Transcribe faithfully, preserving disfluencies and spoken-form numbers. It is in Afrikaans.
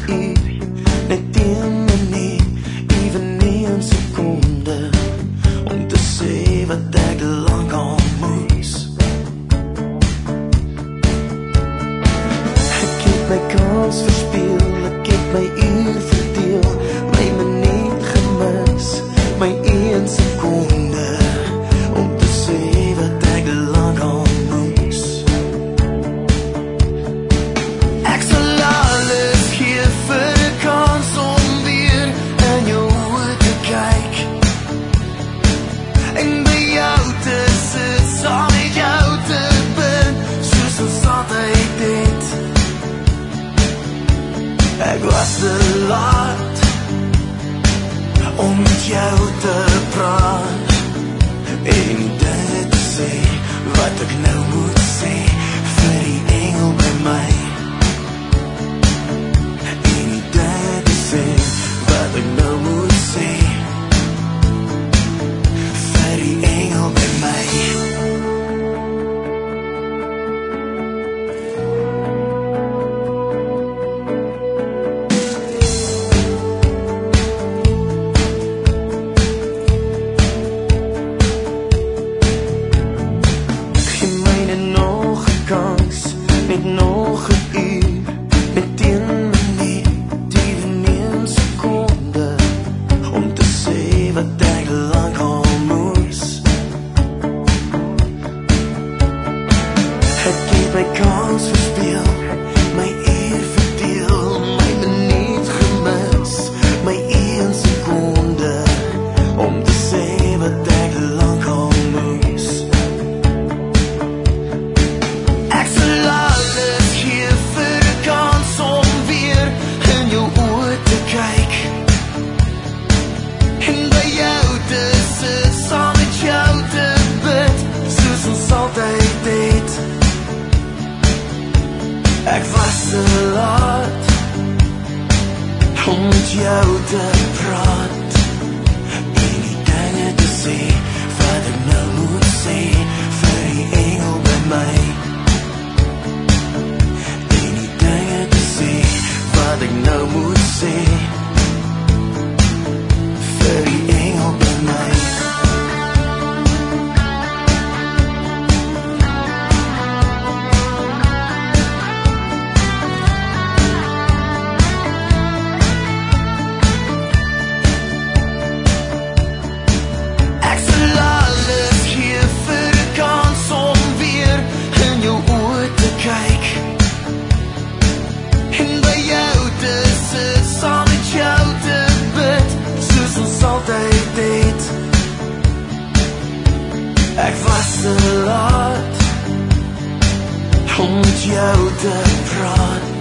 uur, net een minuut, even nie een sekonde, om te sê wat ek lang al moes. Ek het my kans verspeel, ek het my uur verdeel, my minuut gemis, my een sekonde, om te sê wat ek lang al moes. Ek sal alles gee vir 'n kans om weer in jou oë te kyk, en by jou te sit, saam met jou te bid, soos ons altyd het. Ek was te laat om met jou te praat, en die dinge te sê wat ek nou moet sê vir die engel by my, en die dinge te sê wat ek nou moet sê vir die engel by my. Net nog 'n uur, net een minuut, even een sekonde, om te sê wat ek lang al moes. Ek het my kans verspeel, my uur verdeel, my minuut gemis, my een sekonde, om te sê wat ek lang al moes. Ek sal Ek was te laat om met jou te praat, en die dinge te sê wat ek nou moet sê vir die engel by my, en die dinge te sê wat ek nou moet sê vir die engel by my. Ek was te laat om met jou te praat,